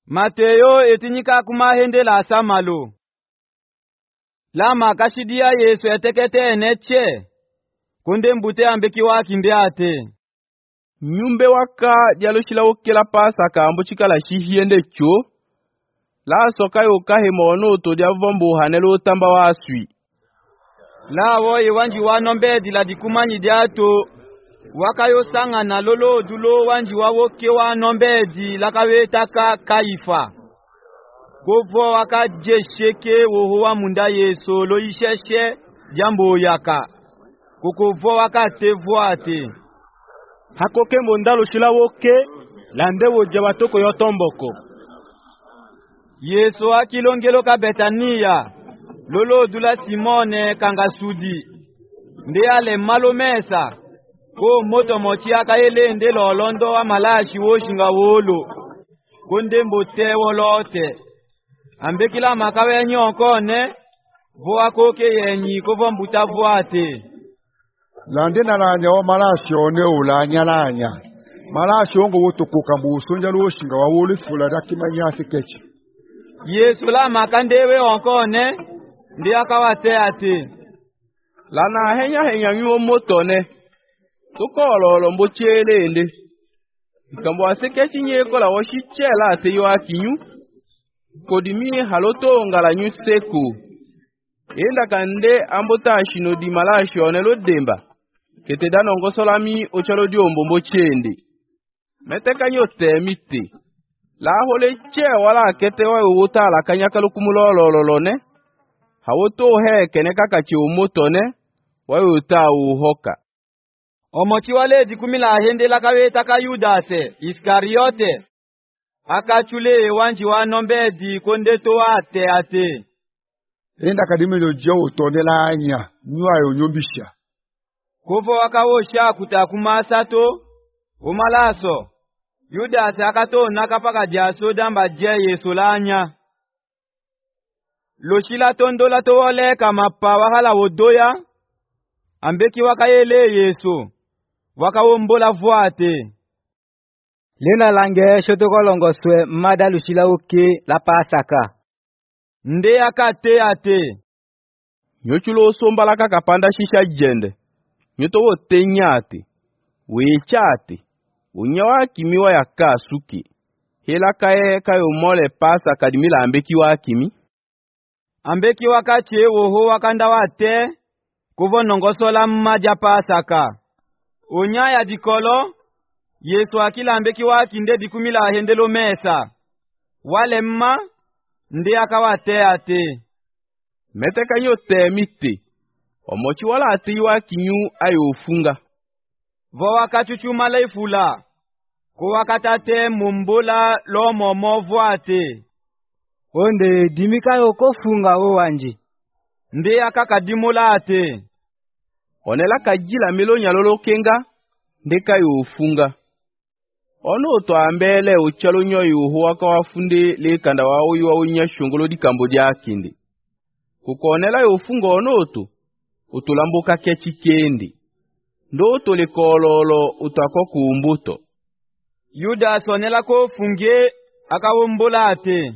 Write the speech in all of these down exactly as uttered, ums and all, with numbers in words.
Mateyo etinyika kumahende la samalo. Lama kashidia Yesu etekete eneche. Kunde mbute ambeki wakinde ate. Nyumbe waka jalushila ukila pasa ka ambuchika la shihiende cho. La soka yoka hemono to dia vombo hanelo tamba wa aswi. La wo iwanji wanombe di la dikumanyi diato. Waka yo sanga na lolo dulo wanji wawoke wanombe di lakawe taka kaifa. Govo waka jesheke wohuwa munda Yesu lo isheshe jambo yaka. Kukuvo waka tevo ate. Hakoke mondalo shila woke lande woja watoko yotomboko. Yesu akilongelo ka Betania. Lolo dula Simone kangasudi. Nde ale malomesa. Ko moto mochi akayele nde lolondo wa malashi woshinga wolo. Konde mbote wolote. Ambekila makawe nyonko ne. Voa koke yenyi kovo mbuta voate. Lande na lanya wa malashi one ulanya lanya. Malashi ongo woto kukambu sonja woshinga wa wolo fula daki manyasi kechi. Yesu la makandewe onko ne. Ndi akawate ate. Lana henya henya nyuo moto ne. Tuko lolo mbochele ende. Ikambo asekechi nyeko la washichela ate yo akinyu. Kodimi haloto ngala nyu seku. Enda kande ambota ashino di malashi onelo demba. Kete dano ngosolami ochalo di ombo mbochende. Meteka nyote miti. La hole che wala kete wa uwuta la kanyaka lukumulolololo ne. Hawoto he keneka kachi umoto ne. Wa uwuta uhoka. Omochi wale dikumila ahende lakawe taka Yudase, Iskariote. Akachule wanji wanombe di kondeto ate ate. Enda kadimilo jio utone la anya, nyua yo nyombisha. Kuvo wakawosha kutakumasato, umalaso. Yudase akato nakapaka jaso damba je Yesu lanya. Loshila tondo la towole kamapa wahala wodoya. Ambeki wakayele Yesu. Wakawombola vuate. Lena lange shotoko longoswe mada lushila uki la pasaka. Nde akate ate. Nyochulo sombala kakapanda shisha jende. Nyoto wote nyate. Wechate. Unyawa kimi wa yaka suki. Hela kae kayo mole pasa kadimila ambeki wa kimi. Ambeki wakache woho wakanda wate. Kuvo nongosola mmaja pasaka. Unyaya dikolo. Yesu akila ambeki waki nde dikumila hendelo mesa. Wale mma. Nde akawate ate. Meteka nyote miti. Omochi wala ati waki nyu ayo ufunga. Vo wakachuchuma leifula. Ko wakatate mumbola lo momo vuate. Onde dimika yoko funga o wanji. Nde akakadimola ate. Onela kajila milonya lolo kenga. Ndeka yo ufunga. Ono to ambele uchalo nyoyo huwaka wafunde le kanda wao yuwa unya shungolo di Kambodia kindi. Kukonela yo ufunga ono to. Utulambuka kechi kendi. Ndo to le kololo utako kuumbuto. Yuda sonela ko funge akawombola ate.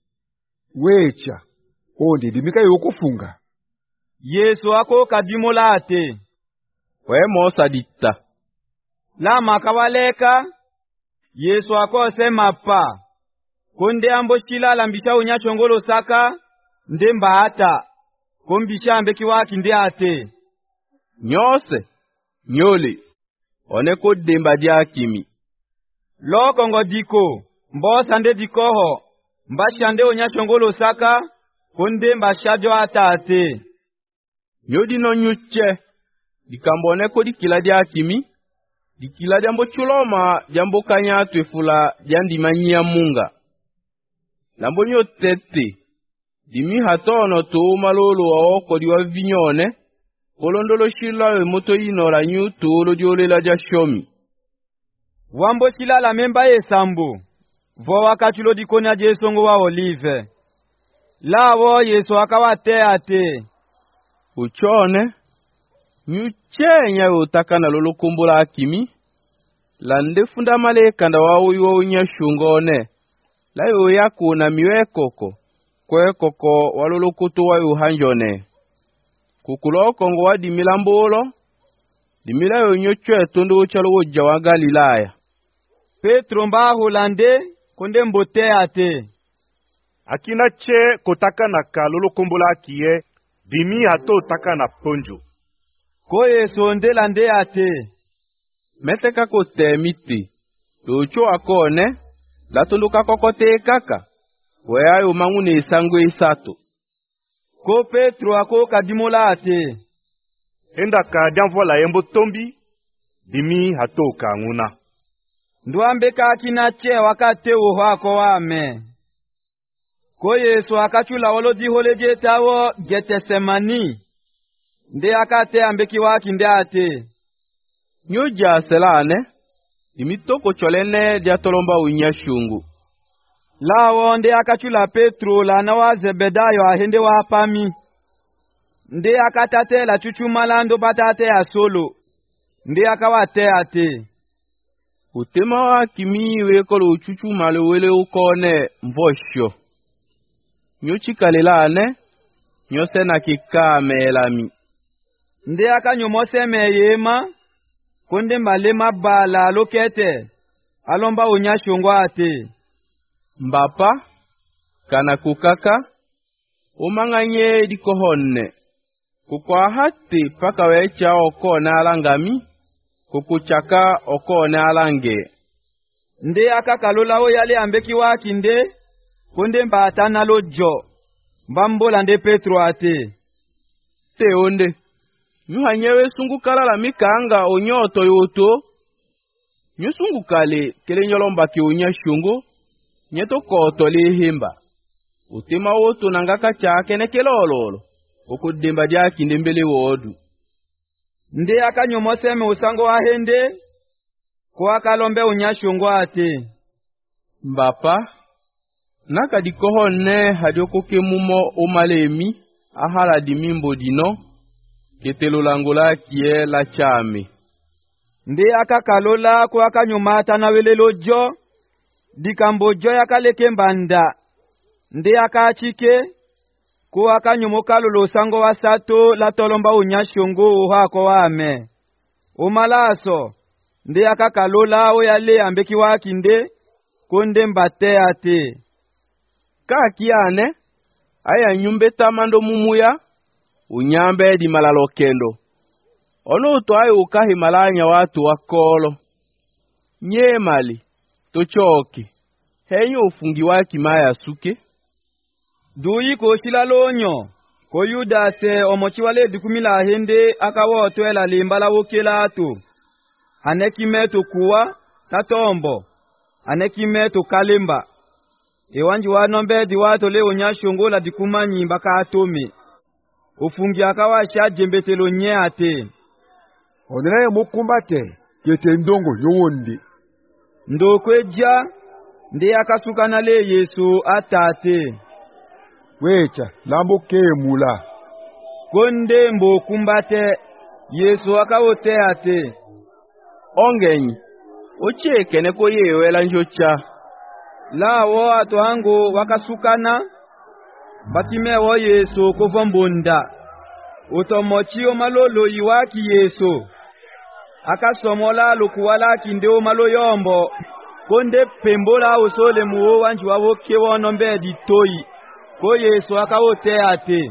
Wecha. Onde dimika yoko funga. Yesu ako kadimola ate. We mosa dita. Lama kawaleka. Yesu ako sema pa. Konde ambo shila lambisha unya chongolo saka. Nde mbahata. Kombisha ambeki waki nde ate. Nyose. Nyole. Oneko demba dia kimi. Loko ngo diko. Mbosa nde dikoho. Mbasha nde unya chongolo saka. Konde mbashajo ata ate. Nyodi no nyuche. Dikambone ko dikila dia kimi. Dikila jambo chuloma jambo kanya twefula jandi manyia munga. Lambo nyo tete. Dimi hatono to malolo wa oko diwa vinyone. Kolondolo shila moto ino la nyu tolo diole la jashomi. Wambo shila la memba ye sambo. Vo wakachulo dikonya jesongo wa olive. Lawo Yesu akawate ate. Uchone. Nyuchenya utaka na lolo kumbula akimi. Lande funda male kanda wao yuwa unya shungone. la yo yako na miwe koko kwe koko walulukutu wa yuhanjone kukulo kongo wa dimilambolo dimila yo nyochwe tundu chalo woja wa Galilaya. Petro mba hulande konde mbote ate akina che kotaka na kalolo kombola kiye dimi hato taka na ponjo ko Yesu nde lande ate meteka kote miti lucho akone latunduka kokote kaka wea yu mangune isangu isato ko Petro ako kadimola ate enda ka dianvola yembo tombi dimi hato ka nguna nduambe ka kina che wakate uho ako wame ko Yesu akachula wolodi holeje tawo Getsemani nde akate ambeki waki nde ate nyoja selane dimitoko cholene dia tolomba unya shungu lawo nde akachula Petro lana wa Zebedayo ahende wa pami nde akatate la chuchumalando batate ya solo nde akawate ate utema wa kimi wekolo uchuchumale wele ukone mbosho nyochi kalelane nyose na kikame elami nde akanyomose meyema konde malema bala lokete alomba unyashungwa ate mbapa kana kukaka umanganye dikohonne kukwa hati paka wecha okone alangami kukuchaka okone alange nde akakalola o yale ambeki waki nde konde mbatana lojo mbambola nde Petro ate teonde nyuhanyewe sungukala la mikanga onyoto yoto nyusungukale kele nyolomba ki unyashungu nyeto koto lihimba utima woto nangaka chake ne kelololo okudimba dyaki ndembele wodu nde akanyomoseme usango ahende ko akalombe unyashungu ate mbapa naka dikohonne hadiokoke mumo umalemi ahala dimimbo dino ketelo langola kie la chame nde akakalola ko akanyomata na welelo jo dikambo jo yakaleke mbanda nde akachike ko akanyomoka lolo sango wa sato la tolomba unyashungu hako wame umalaso nde akakalola o yale ambeki waki nde konde mbate ate kakiane aya nyumbe tamando mumuya unyambe di malalokendo ono to ayo ukahimalanya watu wakolo nye mali tochoki henyo ufungi waki maya suke duyi ko shilalonyo ko Yudase omochi wale dikumila hende akawo twela limbala wokelatu anekimeto kuwa tatombo anekimeto kalimba ewanji wanombe diwato leo nyashongola dikumanyi mbaka atome ufungi akawa shajembetelo nye ate oneraye mukumbate kete ndongo yowondi ndokweja ndi akasukana le Yesu atate wecha lambo kemula konde mbokumbate Yesu akawote ate ongenyi ocheke neko yewela njocha lawo atwangu wakasukana batimewo Yesu kuvombunda utomochi omalolo iwaki Yesu akasomola lukuwala kindeo malo yombo konde pembola usole muwo wanji wawoke wonombe ditoi ko Yesu akawote ate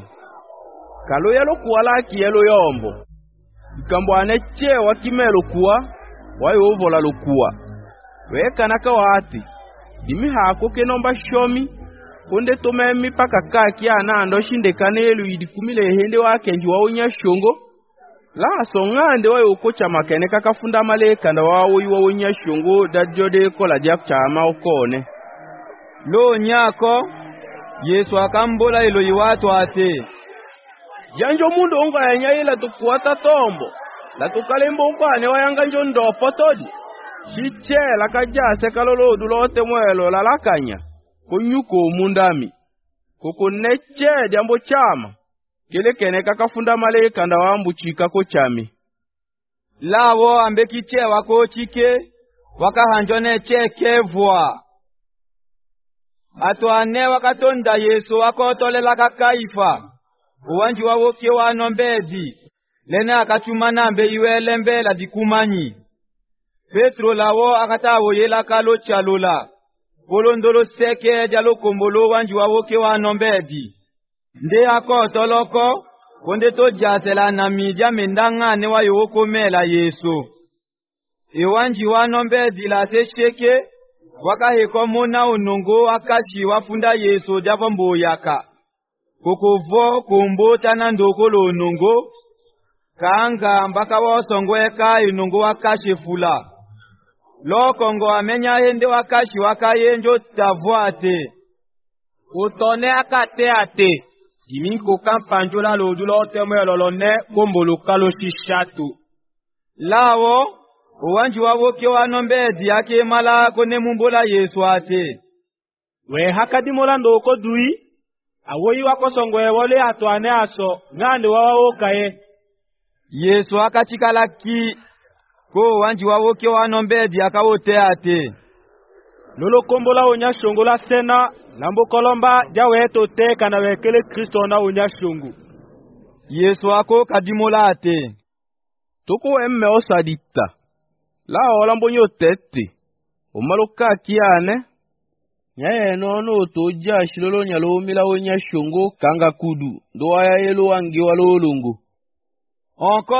kalo yalo kuwala kiyelo yombo ikambo aneche wakimelo kuwa wayo uvola lukuwa weka naka wati dimi hako kenomba shomi konde tomemi paka kaki anando shindekanelu idikumile hende wakenji waonya shongo la songande wayo ukocha makene kakafunda maleka nda wawo waonya shongo dadjode kola jak chama ukone lo nyako Yesu akambola ilo iwatu ate janjo mundo onga yanyaila tukuwata tombo la tukalembo ukwane wayanga njo ndopo todi shiche lakajase kalolo dulote mwelo lalakanya kunyuko mundami kukuneche jambo chama kile kene kakafunda maleka nda wambu chika ko chami lawo ambekiche wako chike wakahanjone chekevwa atwane wakatonda Yesu wakotolela kakaifa uwanji wawoke wanombedi lene akachuma nambe iwele mbela dikumanyi. Petro lawo akatawo yela kalo chalula polondolo seke jalo kombolo wanji wawoke wanombedi nde akotoloko konde to jasela na midya mendangane wa yoko mela Yesu. Iwanji wanombedi la sesheke wakaheko mona unongo akachi wafunda Yesu javo mboyaka kukuvo kumbota na ndokolo unongo kaanga mbaka wasongweka inongo wakashi fula lokongo amenya hende wakashi wakayenjo tavwate utone akate ate dimiko kampanjola lodulo temelo lone kombolo kalo shishatu lawo uwanji wawoke wanombedi yake mala kone mumbola Yesu ate we hakadimola ndoko dui awoyi wakosongwe wole atwane aso ngande wawokaye. Yesu akachikala ki ko wanji wawoke wanombedi akawote ate lolo kombola onya shongo la sena nambo kolomba jawe tote kana wekele Kristo na onya shongo. Yesu ako kadimola ate toko emme osadita la olambo nyotete omaloka kiane nyaye nono toja shilolo nyalo mila onya shongo kanga kudu ndo aya yelo wangi walolongo. Onko